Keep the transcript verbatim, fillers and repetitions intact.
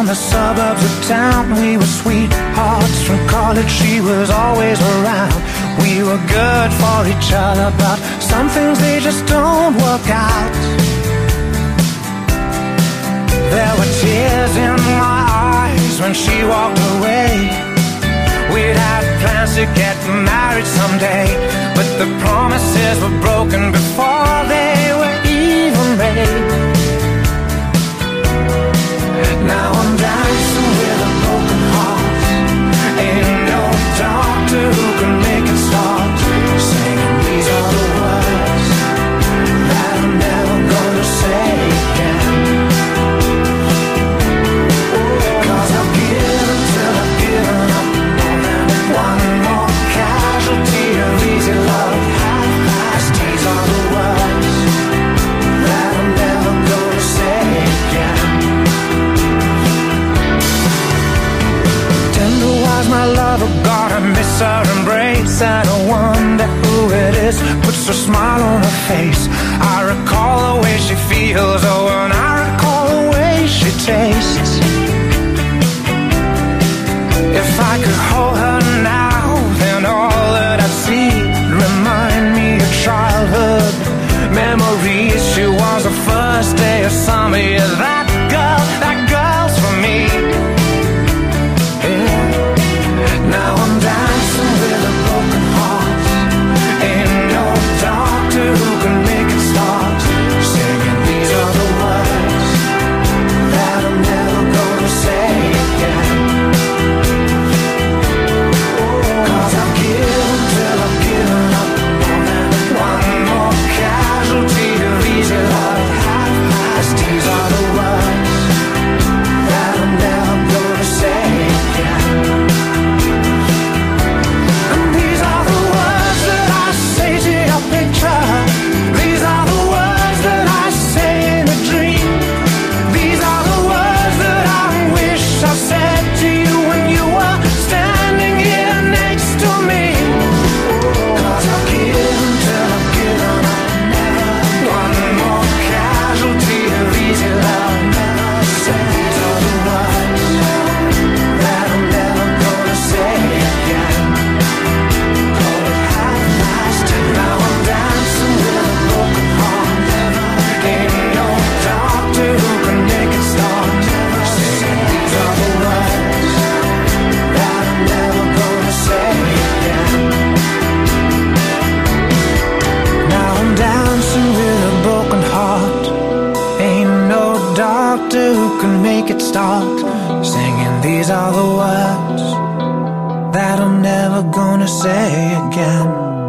the suburbs of town. We were sweethearts from college, she was always around. We were good for each other, but some things they just don't work out. There were tears in my eyes when she walked away. We'd had plans to get married someday, but the promises were broken before they were even made. Now I'm dancing with a broken heart. Ain't no doctor who can make it stop. Singing these are the words that I'm never gonna say again. Cause I've given till I've given up. One more casualty of easy love. Half-past these are the words that I'm never gonna say again. Tender-wise, my lover got a miss her embrace, and I wonder who it is puts a smile on her face. I recall the way she feels, oh, and I recall the way she tastes. If I could hold her now, then all that I see remind me of childhood memories. She was the first day of summer, yeah, that girl, that girl's for me. Yeah. Now I'm dancing with a broken heart. Ain't no doctor who can make it stop. Singing these are the words that I'm never gonna say again. Cause I've given till I've given up. One more casualty of easy love. Half-past these are the words that I'm never gonna say again. And these are the words that I say to your picture. These are the words that I say in a dream. These are the words that I wish I said to you when you were standing here next to me. Cause I've given till I've given up. One more casualty of easy love. These are the words that I'm never gonna say again. Call it half-past, now I'm dancing with a broken heart. Ain't no doctor who can make it stop. Singing these are the words that I'm never gonna say again. Now I'm dancing with a broken heart. Ain't no doctor who can make it stop. Singing these are the words that I'm never gonna say again.